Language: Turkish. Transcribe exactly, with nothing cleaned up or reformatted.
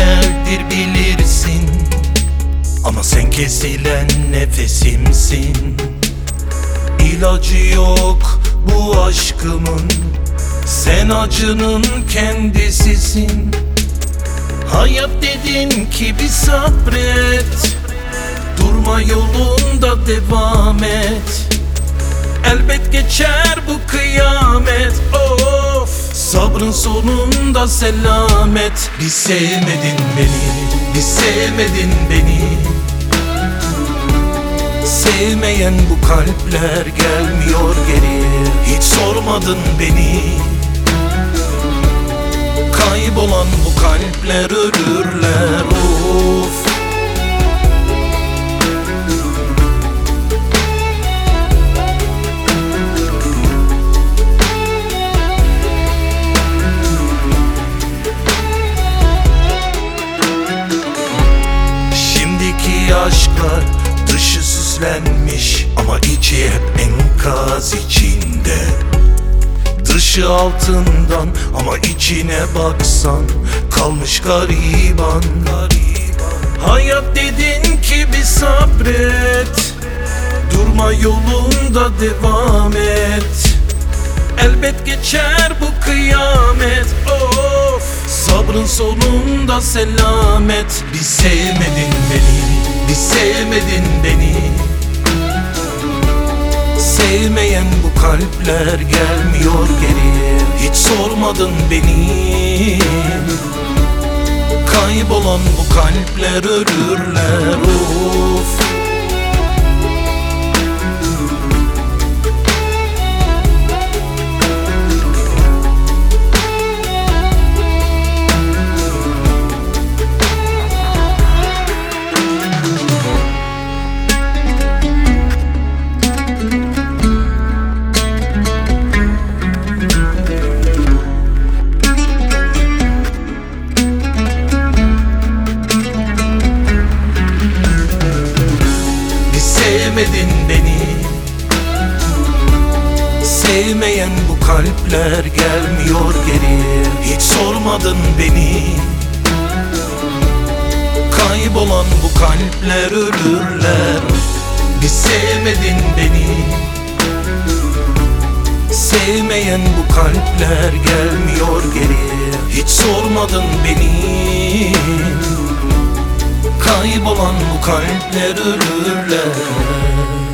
güzeldir bilirsin, ama sen kesilen nefesimsin. İlacı yok bu aşkımın, sen acının kendisisin. Hayat dedin ki bir sabret, durma yolunda devam et. Elbet geçer bu kıyamet, of. Sabrın sonunda selamet. Bir sevmedin beni, bir sevmedin beni. Sevmeyen bu kalpler gelmiyor geri. Hiç sormadın beni. Kaybolan bu kalpler ölürler, of. Şimdiki aşklar dışı süslenmiş, ama içi hep enkaz içinde. Dışı altından ama içine baksan kalmış gariban. Hayat dedin ki bir sabret, durma yolunda devam et. Elbet geçer bu kıyamet, of. Sabrın sonunda selamet. Bir sevmedin beni, bir sevmedin beni. Sevmeyen bu kalpler gelmiyor geri. Hiç sormadın beni. Kaybolan bu kalpler ölürler, of. Sevmedin beni. Sevmeyen bu kalpler gelmiyor geri. Hiç sormadın beni. Kaybolan bu kalpler ölürler. Bir sevmedin beni. Sevmeyen bu kalpler gelmiyor geri. Hiç sormadın beni. Kaybolan bu kalpler ölürler.